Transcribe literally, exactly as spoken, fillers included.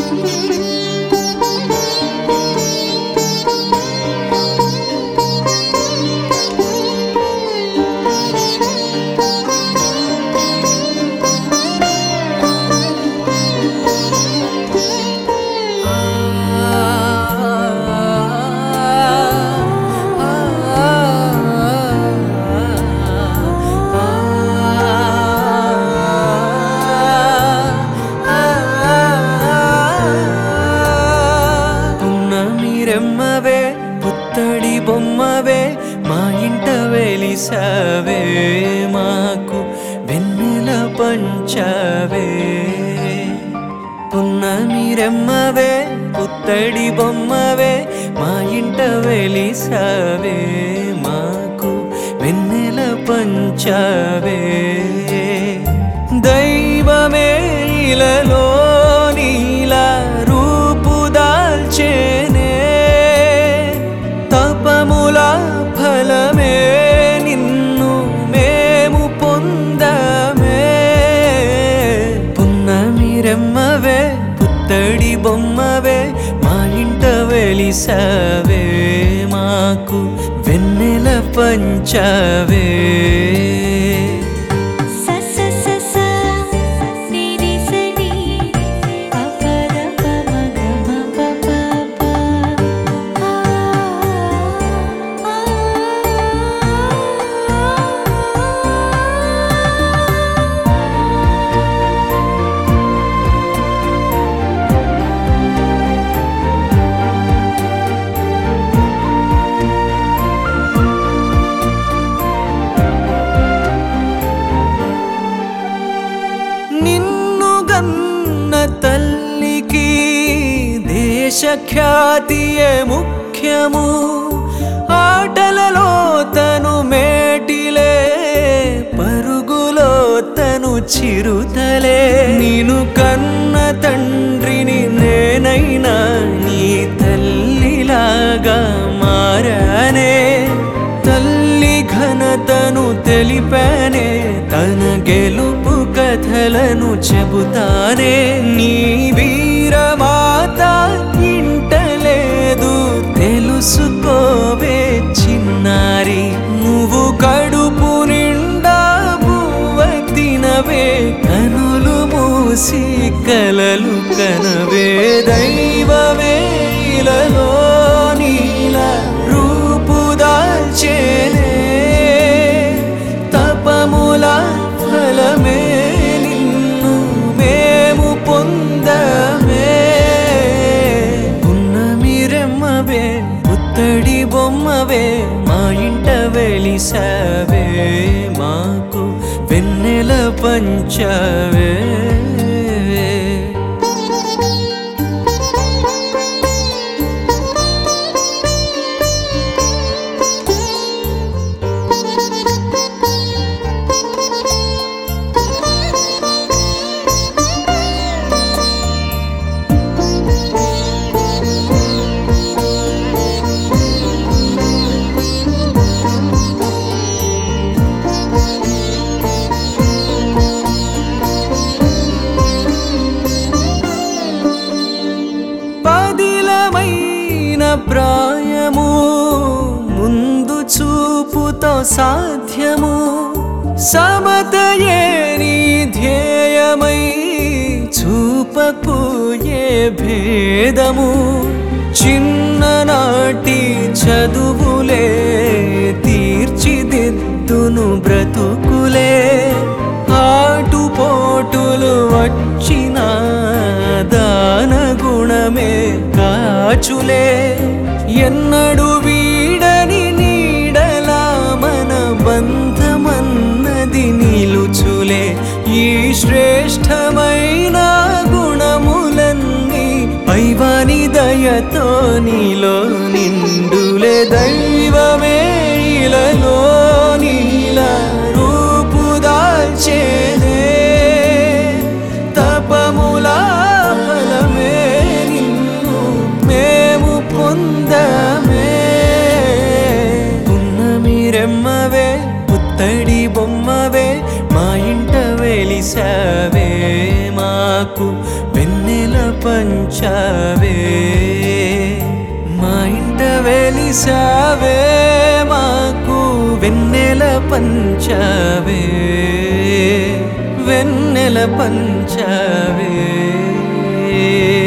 రెమ్మవే పుత్తడి బొమ్మవే మా ఇంట వెలిసావే మాకు వెన్నెల పంచవే పున్నమి రెమ్మవే పుత్తడి బొమ్మవే మా ఇంట వెలిసావే మాకు వెన్నెల పంచవే దైవమే ఇలలో నీలా రూపు దాల్చేనే తపముల ఫలమే నిన్ను మేము పొందమే పున్నమి రెమ్మవే పుత్తడి బొమ్మవే మా ఇంట వెలిసావే మాకు వెన్నెల పంచవే నిన్ను గన్న తల్లికి దేశఖ్యాతియే ముఖ్యము ఆటలలో తను మేటిలే పరుగులో తను చిరుతలే నిన్ను కన్న తండ్రిని నేనైనా నీ తల్లిలాగా మారానే తల్లి ఘనతను తెలిపానే తన గెలుపు కథలను చెబుతానే నీ వీరమాత ఇంటలేదు తెలుసుకోవే చిన్నారి నువ్వు కడుపు నిండా బువ్వ తినవే కనులు మూసి కలలు కనవే దైవమే ఇలలో నీలా రూపు దాల్చేనే తపముల ఫలమే నిన్ను మేము పొందమే పున్నమి రెమ్మవే పుత్తడి బొమ్మవే మా ఇంట వెలిసావే మాకు వెన్నెల పంచవే ప్రాయము ముందు చూపుతో సాధ్యము సమతయే నీ ధ్యేయమై చూపకు ఏ భేదము చిన్ననాటి చదువులే తీర్చిదిద్దును బ్రతుకులే ఆటుపోటులు వచ్చిన దాన గుణమే కాచులే ఎన్నడు వీడని నీడలా మన బంధమన్నది నిలుచులే ఈ శ్రేష్టమైన గుణములన్నీ పైవాని దయతో నీలో నిండులే దైవమే ఇలలో నీలా రూపు దాల్చేనే తపముల ఫలమే నిన్ను మేము పొందమే పున్నమి రెమ్మవే పుత్తడి బొమ్మవే మా ఇంట వెలిసావే మాకు వెన్నెల పంచావే మా ఇంట వెలిసావే మాకు వెన్నెల పంచావే వెన్నెల పంచావే